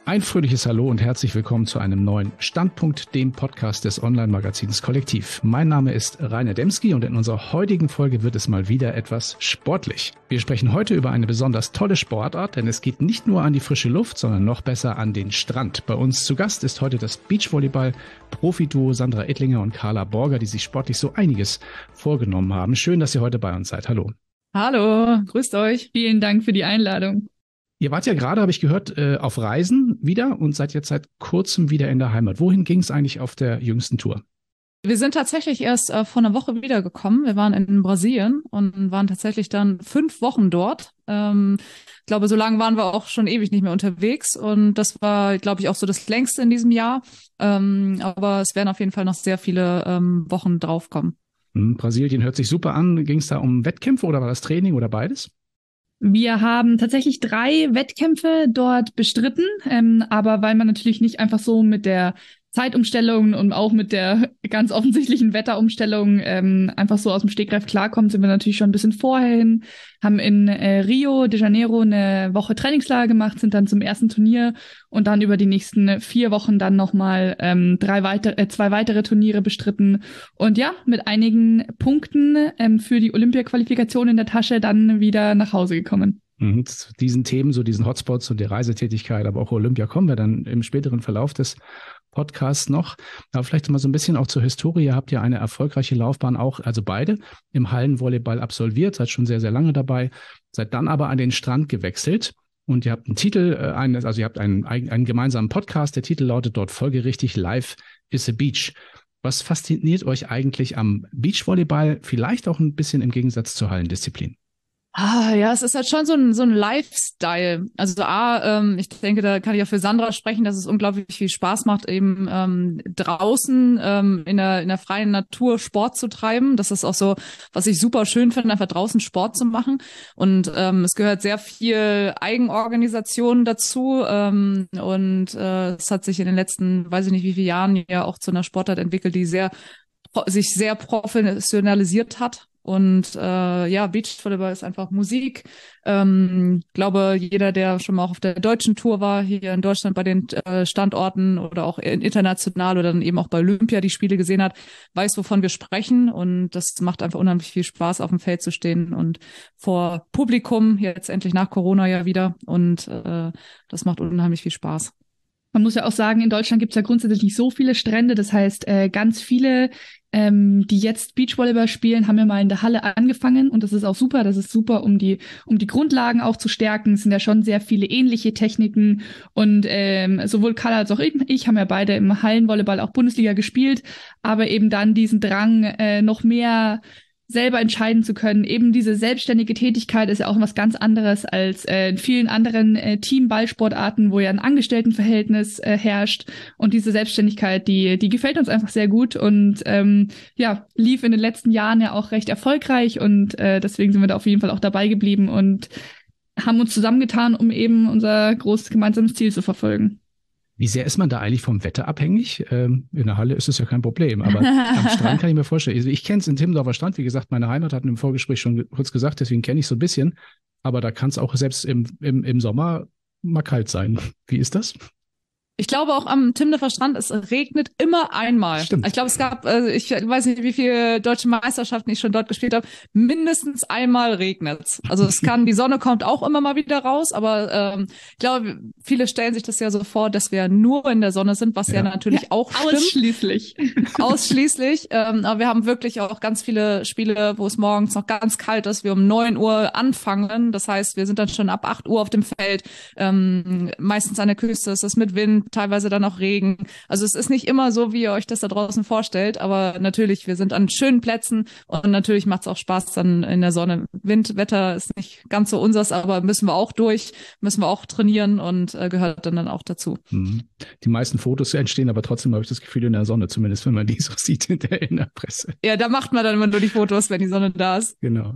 Ein fröhliches Hallo und herzlich willkommen zu einem neuen Standpunkt, dem Podcast des Online-Magazins Kollektiv. Mein Name ist Rainer Demski und in unserer heutigen Folge wird es mal wieder etwas sportlich. Wir sprechen heute über eine besonders tolle Sportart, denn es geht nicht nur an die frische Luft, sondern noch besser an den Strand. Bei uns zu Gast ist heute das Beachvolleyball-Profi-Duo Sandra Ettlinger und Carla Borger, die sich sportlich so einiges vorgenommen haben. Schön, dass ihr heute bei uns seid. Hallo. Hallo, grüßt euch. Vielen Dank für die Einladung. Ihr wart ja gerade, habe ich gehört, auf Reisen wieder und seid jetzt seit kurzem wieder in der Heimat. Wohin ging es eigentlich auf der jüngsten Tour? Wir sind tatsächlich erst vor einer Woche wiedergekommen. Wir waren in Brasilien und waren tatsächlich dann 5 Wochen dort. Ich glaube, so lange waren wir auch schon ewig nicht mehr unterwegs. Und das war, glaube ich, auch so das längste in diesem Jahr. Aber es werden auf jeden Fall noch sehr viele Wochen draufkommen. Brasilien hört sich super an. Ging es da um Wettkämpfe oder war das Training oder beides? Wir haben tatsächlich 3 Wettkämpfe dort bestritten, aber weil man natürlich nicht einfach so mit der Zeitumstellung und auch mit der ganz offensichtlichen Wetterumstellung einfach so aus dem Stegreif klarkommt, sind wir natürlich schon ein bisschen vorher hin, haben in Rio de Janeiro eine Woche Trainingslager gemacht, sind dann zum ersten Turnier und dann über die nächsten 4 Wochen dann nochmal 2 weitere Turniere bestritten und ja, mit einigen Punkten für die Olympia-Qualifikation in der Tasche dann wieder nach Hause gekommen. Zu diesen Themen, so diesen Hotspots und der Reisetätigkeit, aber auch Olympia kommen wir dann im späteren Verlauf des Podcasts noch. Aber vielleicht mal so ein bisschen auch zur Historie. Ihr habt ja eine erfolgreiche Laufbahn auch, also beide, im Hallenvolleyball absolviert, seid schon sehr, sehr lange dabei, seid dann aber an den Strand gewechselt und ihr habt einen Titel, ihr habt einen gemeinsamen Podcast, der Titel lautet dort folgerichtig Life is a Beach. Was fasziniert euch eigentlich am Beachvolleyball, vielleicht auch ein bisschen im Gegensatz zur Hallendisziplin? Ja, es ist halt schon so ein Lifestyle. Also ich denke, da kann ich auch für Sandra sprechen, dass es unglaublich viel Spaß macht, eben draußen in der freien Natur Sport zu treiben. Das ist auch so, was ich super schön finde, einfach draußen Sport zu machen. Und es gehört sehr viel Eigenorganisation dazu. Und es hat sich in den letzten, weiß ich nicht wie viele Jahren ja auch zu einer Sportart entwickelt, die sich sehr professionalisiert hat. Und Beachvolleyball ist einfach Musik. Glaube, jeder, der schon mal auch auf der deutschen Tour war, hier in Deutschland bei den Standorten oder auch international oder dann eben auch bei Olympia die Spiele gesehen hat, weiß, wovon wir sprechen. Und das macht einfach unheimlich viel Spaß, auf dem Feld zu stehen und vor Publikum, jetzt endlich nach Corona ja wieder. Und das macht unheimlich viel Spaß. Man muss ja auch sagen, in Deutschland gibt es ja grundsätzlich nicht so viele Strände. Das heißt, ganz viele, die jetzt Beachvolleyball spielen, haben ja mal in der Halle angefangen. Und das ist auch super. Das ist super, um die Grundlagen auch zu stärken. Es sind ja schon sehr viele ähnliche Techniken. Und sowohl Carla als auch ich haben ja beide im Hallenvolleyball auch Bundesliga gespielt. Aber eben dann diesen Drang, noch mehr selber entscheiden zu können. Eben diese selbstständige Tätigkeit ist ja auch was ganz anderes als in vielen anderen Teamballsportarten, wo ja ein Angestelltenverhältnis herrscht. Und diese Selbstständigkeit, die gefällt uns einfach sehr gut und lief in den letzten Jahren ja auch recht erfolgreich und deswegen sind wir da auf jeden Fall auch dabei geblieben und haben uns zusammengetan, um eben unser großes gemeinsames Ziel zu verfolgen. Wie sehr ist man da eigentlich vom Wetter abhängig? In der Halle ist es ja kein Problem, aber am Strand kann ich mir vorstellen. Also ich kenne es in Timmendorfer Strand, wie gesagt, meine Heimat hatten im Vorgespräch schon kurz gesagt, deswegen kenne ich so ein bisschen. Aber da kann es auch selbst im Sommer mal kalt sein. Wie ist das? Ich glaube auch am Timmendorfer Strand, es regnet immer einmal. Stimmt. Ich glaube, es gab, ich weiß nicht, wie viele deutsche Meisterschaften ich schon dort gespielt habe, mindestens einmal regnet's. Also die Sonne kommt auch immer mal wieder raus, aber ich glaube, viele stellen sich das ja so vor, dass wir nur in der Sonne sind, was ja natürlich auch stimmt. Ausschließlich. Aber wir haben wirklich auch ganz viele Spiele, wo es morgens noch ganz kalt ist, wir um 9 Uhr anfangen. Das heißt, wir sind dann schon ab 8 Uhr auf dem Feld. Meistens an der Küste ist es mit Wind, teilweise dann auch Regen. Also es ist nicht immer so, wie ihr euch das da draußen vorstellt, aber natürlich, wir sind an schönen Plätzen und natürlich macht es auch Spaß dann in der Sonne. Wetter ist nicht ganz so unseres, aber müssen wir auch trainieren und gehört dann auch dazu. Die meisten Fotos entstehen aber trotzdem, habe ich das Gefühl, in der Sonne, zumindest wenn man die so sieht in der Presse. Ja, da macht man dann immer nur die Fotos, wenn die Sonne da ist. Genau.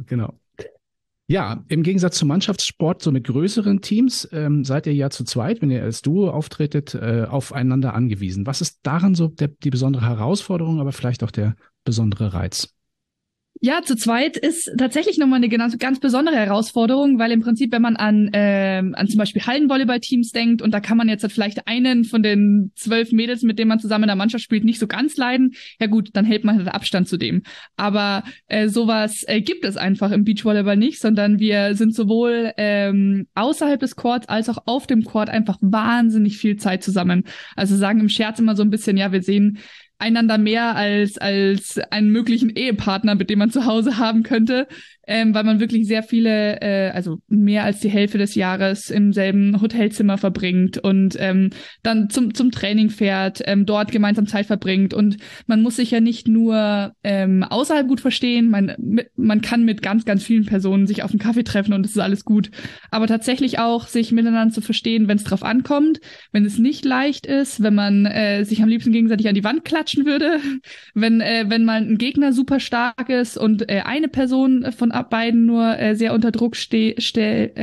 Ja, im Gegensatz zum Mannschaftssport, so mit größeren Teams, seid ihr ja zu zweit, wenn ihr als Duo auftretet, aufeinander angewiesen. Was ist daran so die besondere Herausforderung, aber vielleicht auch der besondere Reiz? Ja, zu zweit ist tatsächlich nochmal eine ganz besondere Herausforderung, weil im Prinzip, wenn man an zum Beispiel Hallenvolleyballteams denkt und da kann man jetzt halt vielleicht einen von den 12 Mädels, mit denen man zusammen in der Mannschaft spielt, nicht so ganz leiden, ja gut, dann hält man halt Abstand zu dem. Aber sowas gibt es einfach im Beachvolleyball nicht, sondern wir sind sowohl außerhalb des Courts als auch auf dem Court einfach wahnsinnig viel Zeit zusammen. Also sagen im Scherz immer so ein bisschen, ja, wir sehen einander mehr als einen möglichen Ehepartner, mit dem man zu Hause haben könnte, weil man wirklich sehr viele, also mehr als die Hälfte des Jahres im selben Hotelzimmer verbringt und dann zum Training fährt, dort gemeinsam Zeit verbringt und man muss sich ja nicht nur außerhalb gut verstehen, man kann mit ganz, ganz vielen Personen sich auf einen Kaffee treffen und es ist alles gut, aber tatsächlich auch sich miteinander zu verstehen, wenn es drauf ankommt, wenn es nicht leicht ist, wenn man sich am liebsten gegenseitig an die Wand klatschen würde, wenn mal ein Gegner super stark ist und eine Person von beiden nur sehr unter Druck stellt,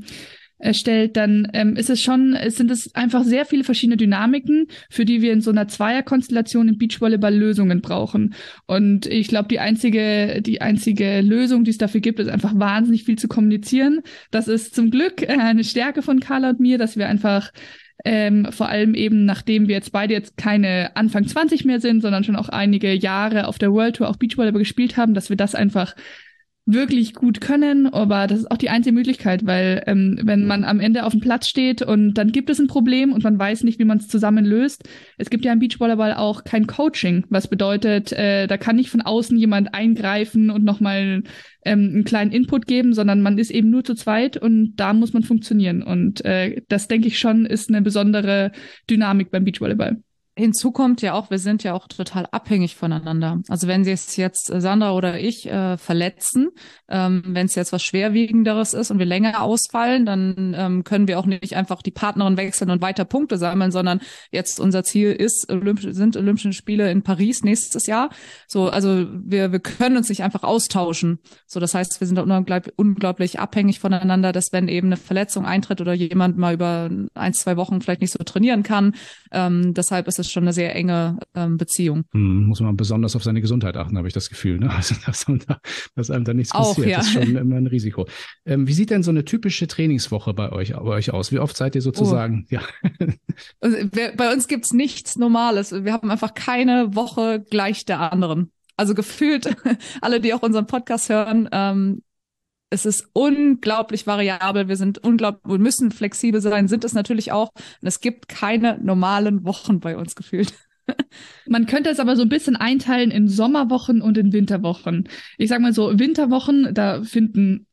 dann sind es einfach sehr viele verschiedene Dynamiken, für die wir in so einer Zweierkonstellation im Beachvolleyball Lösungen brauchen. Und ich glaube, die einzige Lösung, die es dafür gibt, ist einfach wahnsinnig viel zu kommunizieren. Das ist zum Glück eine Stärke von Carla und mir, dass wir einfach vor allem eben, nachdem wir jetzt beide keine Anfang 20 mehr sind, sondern schon auch einige Jahre auf der World Tour auch Beachvolleyball gespielt haben, dass wir das einfach wirklich gut können, aber das ist auch die einzige Möglichkeit, weil wenn man am Ende auf dem Platz steht und dann gibt es ein Problem und man weiß nicht, wie man es zusammen löst. Es gibt ja im Beachvolleyball auch kein Coaching, was bedeutet, da kann nicht von außen jemand eingreifen und nochmal einen kleinen Input geben, sondern man ist eben nur zu zweit und da muss man funktionieren und das, denke ich schon, ist eine besondere Dynamik beim Beachvolleyball. Hinzu kommt ja auch, wir sind ja auch total abhängig voneinander. Also wenn sie es jetzt Sandra oder ich verletzen, wenn es jetzt was Schwerwiegenderes ist und wir länger ausfallen, dann können wir auch nicht einfach die Partnerin wechseln und weiter Punkte sammeln, sondern jetzt unser Ziel sind Olympische Spiele in Paris nächstes Jahr. So, also wir können uns nicht einfach austauschen. So, das heißt, wir sind unglaublich abhängig voneinander, dass wenn eben eine Verletzung eintritt oder jemand mal über 1-2 Wochen vielleicht nicht so trainieren kann, deshalb ist es schon eine sehr enge Beziehung. Muss man besonders auf seine Gesundheit achten, habe ich das Gefühl. Ne? Also, dass einem da nichts passiert, ja. Das ist schon immer ein Risiko. Wie sieht denn so eine typische Trainingswoche bei euch aus? Wie oft seid ihr sozusagen? Ja. Also, bei uns gibt's nichts Normales. Wir haben einfach keine Woche gleich der anderen. Also gefühlt, alle, die auch unseren Podcast hören, es ist unglaublich variabel. Wir müssen flexibel sein, sind es natürlich auch. Und es gibt keine normalen Wochen bei uns gefühlt. Man könnte es aber so ein bisschen einteilen in Sommerwochen und in Winterwochen. Ich sag mal so, Winterwochen, da finden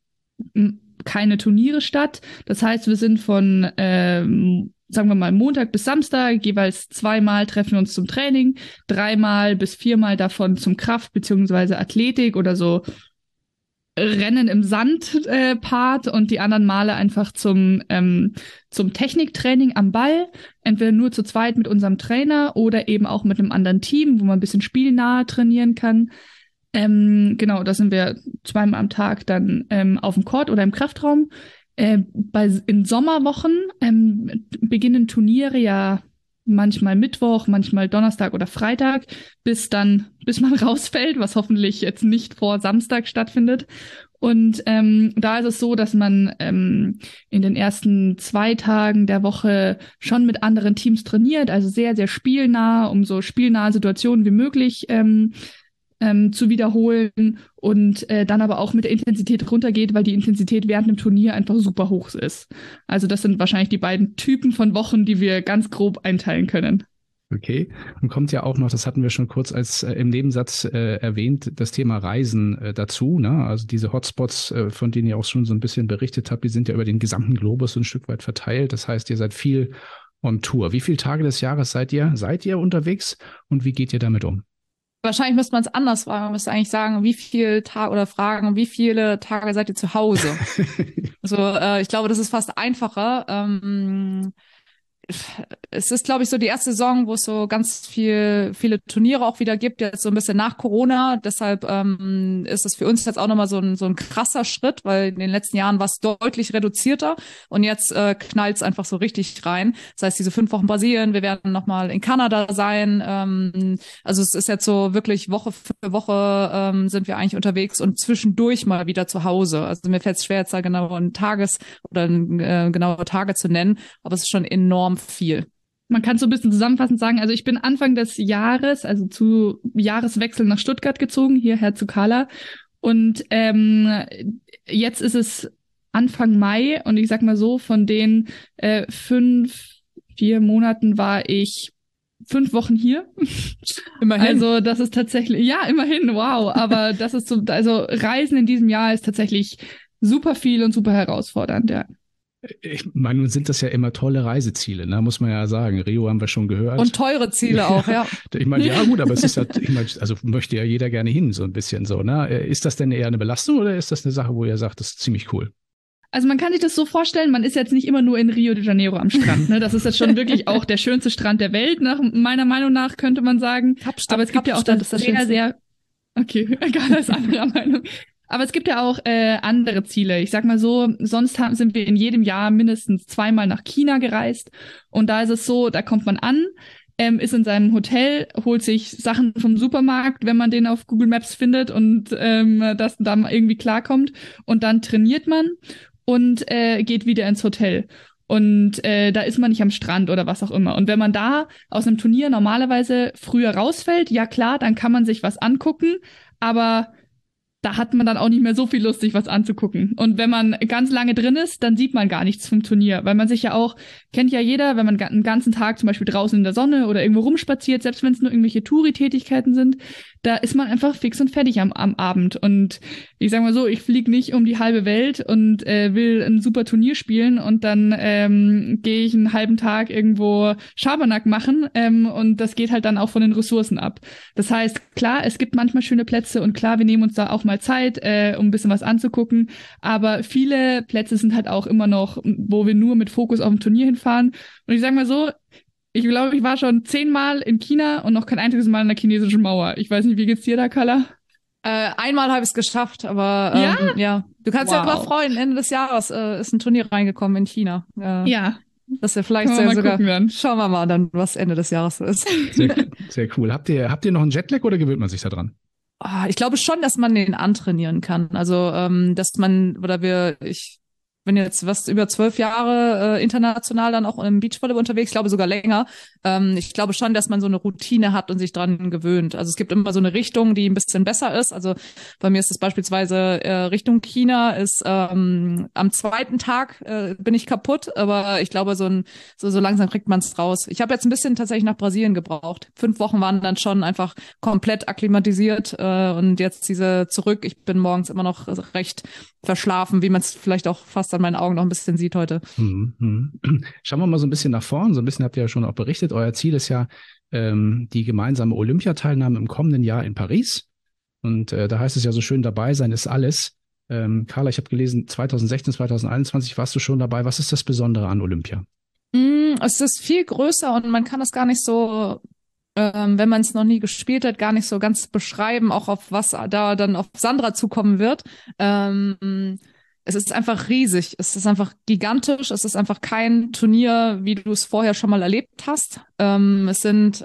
keine Turniere statt. Das heißt, wir sind von, sagen wir mal, Montag bis Samstag, jeweils 2-mal treffen wir uns zum Training, 3-mal bis 4-mal davon zum Kraft- bzw. Athletik oder so Rennen im Sand Part und die anderen Male einfach zum Techniktraining am Ball, entweder nur zu zweit mit unserem Trainer oder eben auch mit einem anderen Team, wo man ein bisschen spielnah trainieren kann. Genau, da sind wir 2-mal am Tag dann auf dem Court oder im Kraftraum. In Sommerwochen beginnen Turniere ja manchmal Mittwoch, manchmal Donnerstag oder Freitag, bis man rausfällt, was hoffentlich jetzt nicht vor Samstag stattfindet. Und da ist es so, dass man in den ersten 2 Tagen der Woche schon mit anderen Teams trainiert, also sehr, sehr spielnah, um so spielnahe Situationen wie möglich zu wiederholen und dann aber auch mit der Intensität runtergeht, weil die Intensität während dem Turnier einfach super hoch ist. Also das sind wahrscheinlich die beiden Typen von Wochen, die wir ganz grob einteilen können. Okay, und kommt ja auch noch, das hatten wir schon kurz als im Nebensatz erwähnt, das Thema Reisen dazu, ne? Also diese Hotspots, von denen ihr auch schon so ein bisschen berichtet habt, die sind ja über den gesamten Globus so ein Stück weit verteilt. Das heißt, ihr seid viel on Tour. Wie viele Tage des Jahres seid ihr unterwegs und wie geht ihr damit um? Wahrscheinlich müsste man es anders fragen. Man müsste eigentlich sagen, wie viele Tage seid ihr zu Hause? Also ich glaube, das ist fast einfacher. es ist, glaube ich, so die erste Saison, wo es so ganz viele Turniere auch wieder gibt, jetzt so ein bisschen nach Corona. Deshalb ist es für uns jetzt auch nochmal so ein krasser Schritt, weil in den letzten Jahren war es deutlich reduzierter und jetzt knallt es einfach so richtig rein. Das heißt, diese 5 Wochen Brasilien, wir werden nochmal in Kanada sein. Also es ist jetzt so wirklich Woche für Woche sind wir eigentlich unterwegs und zwischendurch mal wieder zu Hause. Also mir fällt es schwer, jetzt da genau genaue Tage zu nennen, aber es ist schon enorm viel. Man kann so ein bisschen zusammenfassend sagen, also ich bin Anfang des Jahres, also zu Jahreswechsel nach Stuttgart gezogen, hierher zu Kala. Und jetzt ist es Anfang Mai und ich sag mal so, von den 4 Monaten war ich 5 Wochen hier. Immerhin. Also das ist tatsächlich, ja, immerhin, wow. Aber das ist so, also Reisen in diesem Jahr ist tatsächlich super viel und super herausfordernd, ja. Ich meine, nun sind das ja immer tolle Reiseziele, ne? Muss man ja sagen. Rio haben wir schon gehört. Und teure Ziele auch, ja. Ich meine, ja gut, aber es ist ja, ich meine, also möchte ja jeder gerne hin, so ein bisschen so, ne? Ist das denn eher eine Belastung oder ist das eine Sache, wo ihr sagt, das ist ziemlich cool? Also man kann sich das so vorstellen, man ist jetzt nicht immer nur in Rio de Janeiro am Strand, ne? Das ist jetzt schon wirklich auch der schönste Strand der Welt, nach meiner Meinung nach, könnte man sagen. Aber es gibt ja auch das sehr, okay, egal, als anderer Meinung. Aber es gibt ja auch andere Ziele. Ich sag mal so, sonst sind wir in jedem Jahr mindestens 2-mal nach China gereist. Und da ist es so, da kommt man an, ist in seinem Hotel, holt sich Sachen vom Supermarkt, wenn man den auf Google Maps findet und das dann irgendwie klarkommt. Und dann trainiert man und geht wieder ins Hotel. Und da ist man nicht am Strand oder was auch immer. Und wenn man da aus einem Turnier normalerweise früher rausfällt, ja klar, dann kann man sich was angucken, aber da hat man dann auch nicht mehr so viel Lust, sich was anzugucken. Und wenn man ganz lange drin ist, dann sieht man gar nichts vom Turnier, weil man sich ja auch, kennt ja jeder, wenn man einen ganzen Tag zum Beispiel draußen in der Sonne oder irgendwo rumspaziert, selbst wenn es nur irgendwelche Touri-Tätigkeiten sind, da ist man einfach fix und fertig am Abend. Und ich sag mal so, ich fliege nicht um die halbe Welt und will ein super Turnier spielen und dann gehe ich einen halben Tag irgendwo Schabernack machen und das geht halt dann auch von den Ressourcen ab. Das heißt, klar, es gibt manchmal schöne Plätze und klar, wir nehmen uns da auch mal Zeit, um ein bisschen was anzugucken, aber viele Plätze sind halt auch immer noch, wo wir nur mit Fokus auf ein Turnier hinfahren. Und ich sag mal so, ich glaube, ich war schon 10-mal in China und noch kein einziges Mal in der chinesischen Mauer. Ich weiß nicht, wie geht's dir da, Carla? Einmal habe ich es geschafft, aber ja. Du kannst ja mal freuen, Ende des Jahres ist ein Turnier reingekommen in China. Ja. Das ist ja vielleicht sogar. Schauen wir mal dann, was Ende des Jahres ist. Sehr cool. Habt ihr noch einen Jetlag oder gewöhnt man sich da dran? Ich glaube schon, dass man den antrainieren kann. Also, dass man, ich bin jetzt über 12 Jahre international dann auch im Beachvolleyball unterwegs, ich glaube sogar länger. Ich glaube schon, dass man so eine Routine hat und sich dran gewöhnt. Also es gibt immer so eine Richtung, die ein bisschen besser ist. Also bei mir ist es beispielsweise Richtung China ist am 2. Tag bin ich kaputt, aber ich glaube so langsam kriegt man es raus. Ich habe jetzt ein bisschen tatsächlich nach Brasilien gebraucht. 5 Wochen waren dann schon einfach komplett akklimatisiert und jetzt zurück. Ich bin morgens immer noch recht verschlafen, wie man es vielleicht auch fast an meinen Augen noch ein bisschen sieht heute. Schauen wir mal so ein bisschen nach vorn. So ein bisschen habt ihr ja schon auch berichtet. Euer Ziel ist ja die gemeinsame Olympiateilnahme im kommenden Jahr in Paris. Und da heißt es ja so schön, dabei sein ist alles. Carla, ich habe gelesen, 2016, 2021 warst du schon dabei. Was ist das Besondere an Olympia? Es ist viel größer und man kann das gar nicht so, wenn man es noch nie gespielt hat, gar nicht so ganz beschreiben, auch auf was da dann auf Sandra zukommen wird. Es ist einfach riesig, es ist einfach gigantisch, es ist einfach kein Turnier, wie du es vorher schon mal erlebt hast. Es sind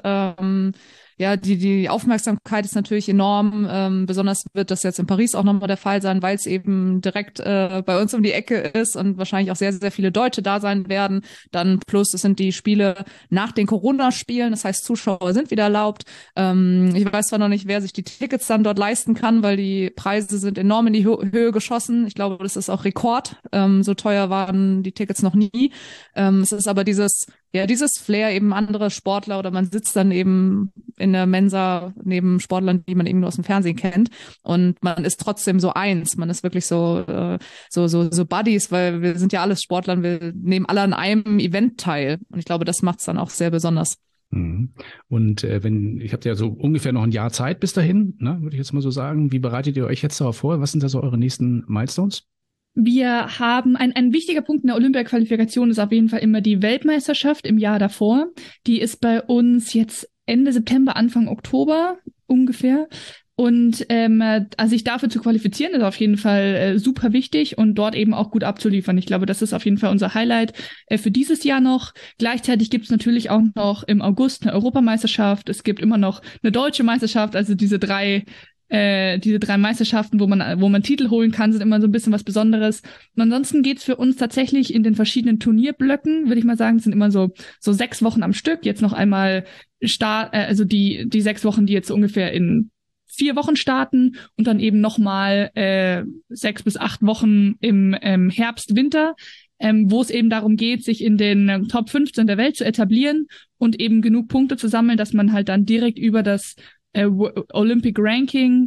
die Aufmerksamkeit ist natürlich enorm. Besonders wird das jetzt in Paris auch nochmal der Fall sein, weil es eben direkt bei uns um die Ecke ist und wahrscheinlich auch sehr, sehr viele Deutsche da sein werden. Dann plus, es sind die Spiele nach den Corona-Spielen, das heißt, Zuschauer sind wieder erlaubt. Ich weiß zwar noch nicht, wer sich die Tickets dann dort leisten kann, weil die Preise sind enorm in die Höhe geschossen. Ich glaube, das ist auch Rekord. So teuer waren die Tickets noch nie. Es ist aber dieses Flair, eben andere Sportler oder man sitzt dann eben in der Mensa neben Sportlern, die man eben nur aus dem Fernsehen kennt und man ist trotzdem so eins. Man ist wirklich so Buddies, weil wir sind ja alles Sportler und wir nehmen alle an einem Event teil und ich glaube, das macht es dann auch sehr besonders. Und ich habt ja so ungefähr noch ein Jahr Zeit bis dahin, ne, würde ich jetzt mal so sagen. Wie bereitet ihr euch jetzt darauf vor? Was sind da so eure nächsten Milestones? Wir haben ein wichtiger Punkt in der Olympia-Qualifikation ist auf jeden Fall immer die Weltmeisterschaft im Jahr davor. Die ist bei uns jetzt Ende September, Anfang Oktober ungefähr. Und also sich dafür zu qualifizieren, ist auf jeden Fall super wichtig und dort eben auch gut abzuliefern. Ich glaube, das ist auf jeden Fall unser Highlight für dieses Jahr noch. Gleichzeitig gibt es natürlich auch noch im August eine Europameisterschaft. Es gibt immer noch eine deutsche Meisterschaft. Also diese drei Meisterschaften, wo man Titel holen kann, sind immer so ein bisschen was Besonderes. Und ansonsten geht's für uns tatsächlich in den verschiedenen Turnierblöcken, würde ich mal sagen. Es sind immer so 6 Wochen am Stück. Jetzt noch einmal also die 6 Wochen, die jetzt so ungefähr in 4 Wochen starten und dann eben nochmal 6 bis 8 Wochen im Herbst, Winter, wo es eben darum geht, sich in den Top 15 der Welt zu etablieren und eben genug Punkte zu sammeln, dass man halt dann direkt über das Olympic Ranking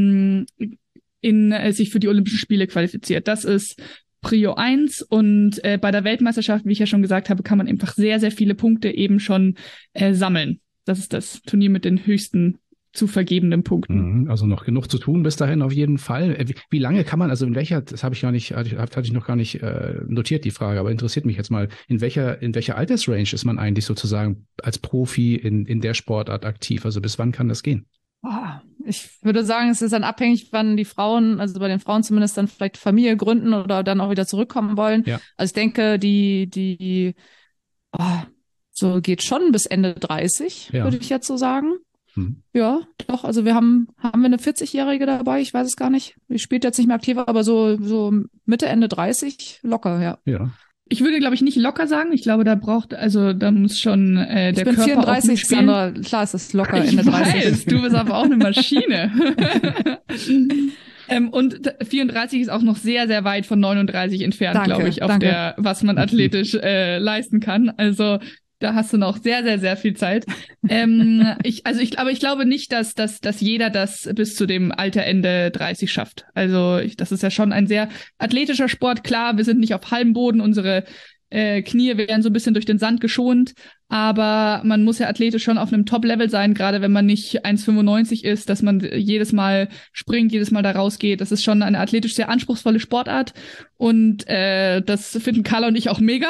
sich für die Olympischen Spiele qualifiziert. Das ist Prio 1 und bei der Weltmeisterschaft, wie ich ja schon gesagt habe, kann man einfach sehr, sehr viele Punkte eben schon sammeln. Das ist das Turnier mit den höchsten zu vergebenen Punkten. Also noch genug zu tun bis dahin auf jeden Fall. Wie lange kann man, also in welcher, das habe ich hatte ich noch gar nicht notiert, die Frage, aber interessiert mich jetzt mal, in welcher Altersrange ist man eigentlich sozusagen als Profi in der Sportart aktiv? Also bis wann kann das gehen? Ich würde sagen, es ist dann abhängig, wann die Frauen, also bei den Frauen zumindest dann vielleicht Familie gründen oder dann auch wieder zurückkommen wollen. Ja. Also ich denke, so geht schon bis Ende 30, würde ich jetzt so sagen. Ja, doch, also haben wir eine 40-Jährige dabei, ich weiß es gar nicht. Die spielt jetzt nicht mehr aktiv, aber so Mitte, Ende 30 locker, ja. Ja. Ich würde, glaube ich, nicht locker sagen. Ich glaube, da muss schon der Körper. Ich bin 34, Sandra, klar ist das locker, Ende 30. Weiß, du bist aber auch eine Maschine. Und 34 ist auch noch sehr, sehr weit von 39 entfernt, glaube ich, was man athletisch leisten kann. Also da hast du noch sehr, sehr, sehr viel Zeit. Ich glaube nicht, dass jeder das bis zu dem Alter Ende 30 schafft. Also das ist ja schon ein sehr athletischer Sport. Klar, wir sind nicht auf halbem Boden, unsere Knie werden so ein bisschen durch den Sand geschont, aber man muss ja athletisch schon auf einem Top-Level sein, gerade wenn man nicht 1,95 ist, dass man jedes Mal springt, jedes Mal da rausgeht. Das ist schon eine athletisch sehr anspruchsvolle Sportart und das finden Carla und ich auch mega.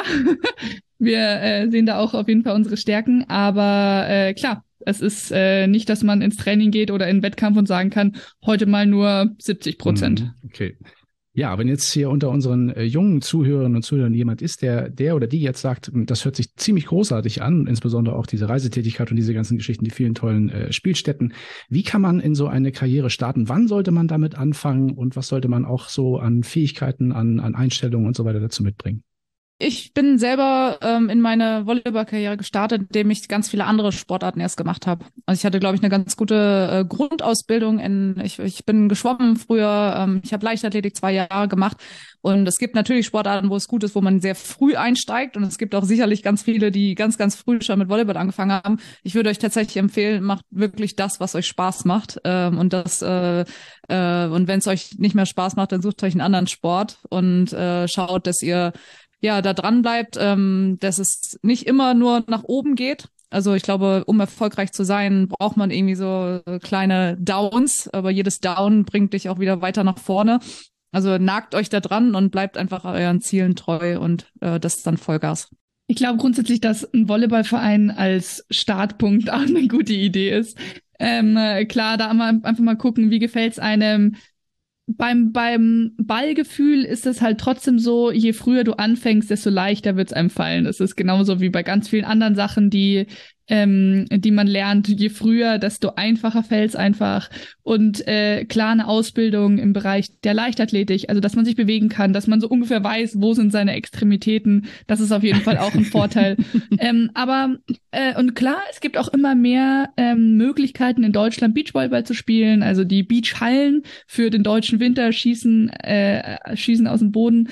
Wir sehen da auch auf jeden Fall unsere Stärken, aber klar, es ist nicht, dass man ins Training geht oder in den Wettkampf und sagen kann, heute mal nur 70%. Okay. Ja, wenn jetzt hier unter unseren jungen Zuhörerinnen und Zuhörern jemand ist, der oder die jetzt sagt, das hört sich ziemlich großartig an, insbesondere auch diese Reisetätigkeit und diese ganzen Geschichten, die vielen tollen Spielstätten. Wie kann man in so eine Karriere starten? Wann sollte man damit anfangen und was sollte man auch so an Fähigkeiten, an Einstellungen und so weiter dazu mitbringen? Ich bin selber in meine Volleyballkarriere gestartet, indem ich ganz viele andere Sportarten erst gemacht habe. Also ich hatte, glaube ich, eine ganz gute Grundausbildung. Ich bin geschwommen früher, ich habe Leichtathletik 2 Jahre gemacht. Und es gibt natürlich Sportarten, wo es gut ist, wo man sehr früh einsteigt. Und es gibt auch sicherlich ganz viele, die ganz, ganz früh schon mit Volleyball angefangen haben. Ich würde euch tatsächlich empfehlen, macht wirklich das, was euch Spaß macht. Und wenn es euch nicht mehr Spaß macht, dann sucht euch einen anderen Sport und schaut, dass ihr da dran bleibt, dass es nicht immer nur nach oben geht. Also ich glaube, um erfolgreich zu sein, braucht man irgendwie so kleine Downs, aber jedes Down bringt dich auch wieder weiter nach vorne. Also nagt euch da dran und bleibt einfach euren Zielen treu und das ist dann Vollgas. Ich glaube grundsätzlich, dass ein Volleyballverein als Startpunkt auch eine gute Idee ist. Klar, da einfach mal gucken, wie gefällt's einem. Beim Ballgefühl ist es halt trotzdem so, je früher du anfängst, desto leichter wird's einem fallen. Es ist genauso wie bei ganz vielen anderen Sachen, die man lernt. Je früher, desto einfacher fällt's einfach. Und klar, eine Ausbildung im Bereich der Leichtathletik, also dass man sich bewegen kann, dass man so ungefähr weiß, wo sind seine Extremitäten, das ist auf jeden Fall auch ein Vorteil. Und klar, es gibt auch immer mehr Möglichkeiten in Deutschland Beachvolleyball zu spielen, also die Beachhallen für den deutschen Winter schießen aus dem Boden.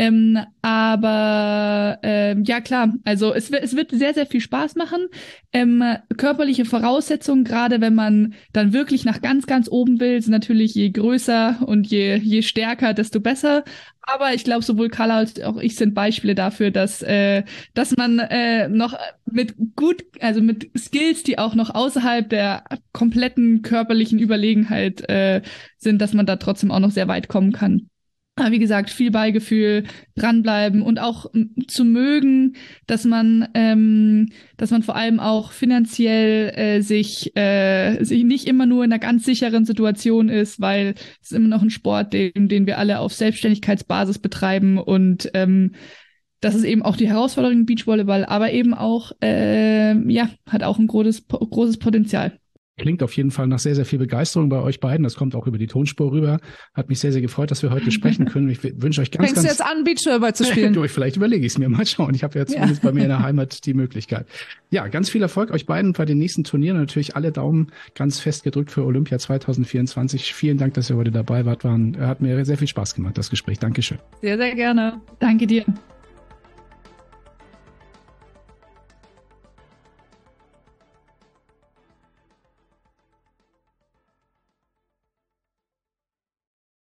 Ja klar, also es wird sehr, sehr viel Spaß machen. Körperliche Voraussetzungen, gerade wenn man dann wirklich nach ganz, ganz oben will, sind natürlich je größer und je stärker, desto besser. Aber ich glaube, sowohl Carla als auch ich sind Beispiele dafür, dass man noch mit Skills, die auch noch außerhalb der kompletten körperlichen Überlegenheit sind, dass man da trotzdem auch noch sehr weit kommen kann. Aber wie gesagt, viel Beigefühl, dranbleiben und auch zu mögen, dass man vor allem auch finanziell sich nicht immer nur in einer ganz sicheren Situation ist, weil es ist immer noch ein Sport, den wir alle auf Selbstständigkeitsbasis betreiben und das ist eben auch die Herausforderung im Beachvolleyball, aber eben auch hat auch ein großes Potenzial. Klingt auf jeden Fall nach sehr, sehr viel Begeisterung bei euch beiden. Das kommt auch über die Tonspur rüber. Hat mich sehr, sehr gefreut, dass wir heute sprechen können. Ich wünsche euch Fängst du jetzt an, Beachvolleyball zu spielen? Vielleicht überlege ich es mir. Mal schauen. Ich habe ja zumindest bei mir in der Heimat die Möglichkeit. Ja, ganz viel Erfolg euch beiden bei den nächsten Turnieren. Natürlich alle Daumen ganz fest gedrückt für Olympia 2024. Vielen Dank, dass ihr heute dabei wart. Hat mir sehr viel Spaß gemacht, das Gespräch. Dankeschön. Sehr, sehr gerne. Danke dir.